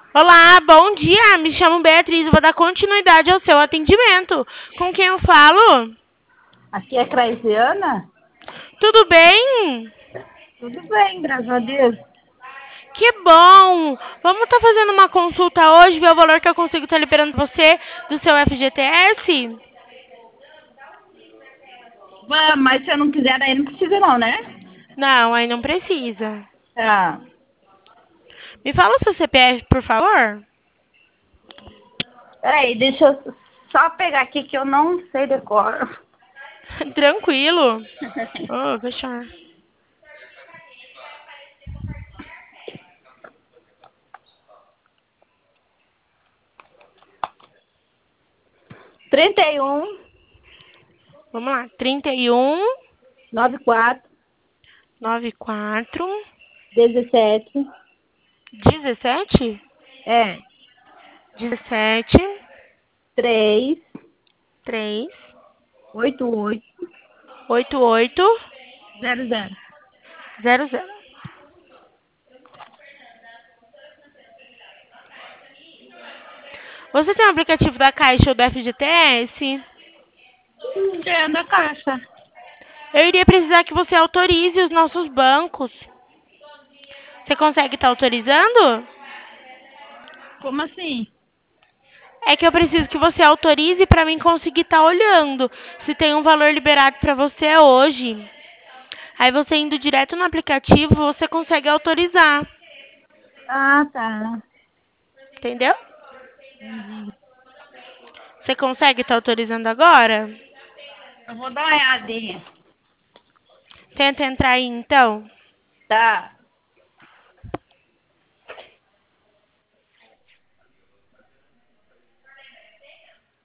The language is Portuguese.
Olá, bom dia. Me chamo Beatriz e vou dar continuidade ao seu atendimento. Com quem eu falo? Aqui é Craisiana? Tudo bem? Tudo bem, graças a Deus. Que bom! Vamos estar fazendo uma consulta hoje, ver o valor que eu consigo estar liberando pra você do seu FGTS? Mas se eu não quiser, daí não precisa não, né? Não, aí não precisa. Tá. Me fala o seu CPF, por favor. Peraí, deixa eu só pegar aqui que eu não sei decor. Tranquilo. Oh, fechar. 31, Vamos lá. 31, 94, 94, 17. 17, É. 17, 3, 3, 88, 88, 00. 00. Você tem o aplicativo da Caixa ou do FGTS? Dentro da caixa. Eu iria precisar que você autorize os nossos bancos. Você consegue estar autorizando? Como assim? É que eu preciso que você autorize para mim conseguir estar olhando se tem um valor liberado para você hoje. Aí você indo direto no aplicativo, você consegue autorizar. Ah, tá. Entendeu? Entendi. Você consegue estar autorizando agora? Eu vou dar uma olhadinha. Tenta entrar aí então. Tá.